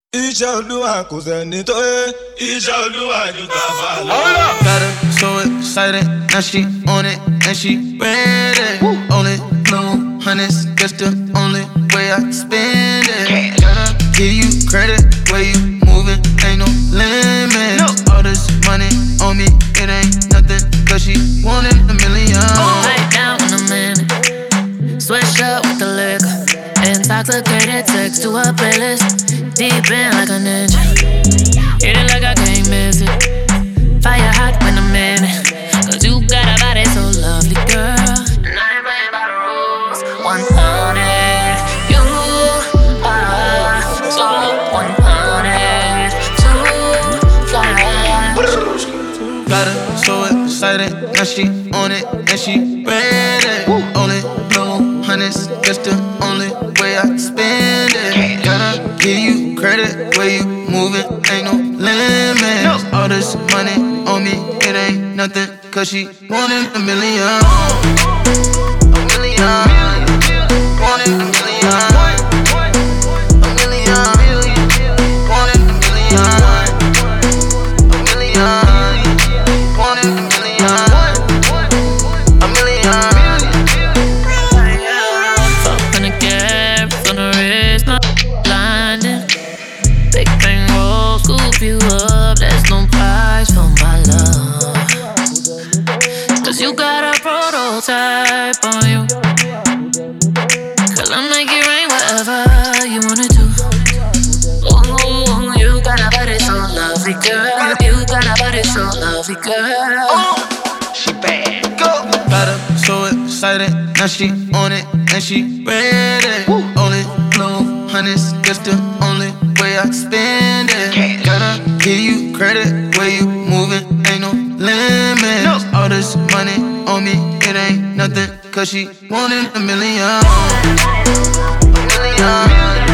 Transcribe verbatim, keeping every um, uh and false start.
Iṣẹ́ Olúwa kò sẹ́ni tó yẹ. Iṣẹ́ Olúwa ju tàfà lọ. Got her so excited, now she on it and she ready. Only blue hundreds, that's the only way I spend it. Gotta give you credit, where you moving, ain't no limit. All this money on me, it ain't nothing, cause she wanted a million. Right down in a minute, switch up with the liquor. Intoxicated, text to a playlist. Deep in like a ninja. Hit it like I can't miss it. Fire hot when I'm in it. Cause you got a body so lovely, girl. And I ain't playing by the rules. one hundred, you are so one hundred, too fly. Got her so excited, now she on it and she ready. Only blue hundreds, that's the only way I spend it. Gotta give you credit, where you moving, ain't no limit. All this money on me, it ain't nothing, cause she wanted a million. A million, wanted a million. A million, wanted a million. A million, wanted a million. A million. Fuck on the gap, on the wrist, my blinding. Big bang roll, scoop you up, there's no price for my love. Cause you got a prototype on you. Cause I'll make it rain wherever you want it to. Oh, you got a body so lovely, girl. You got a body so lovely, girl. Oh, she bad. Go. Got her so excited, now she on it and she ready. Only blue hundreds, that's the only way I spend it. Gotta give you credit, where you moving, ain't no limit. All this money on me, it ain't nothing, cause she wanted a million. A million.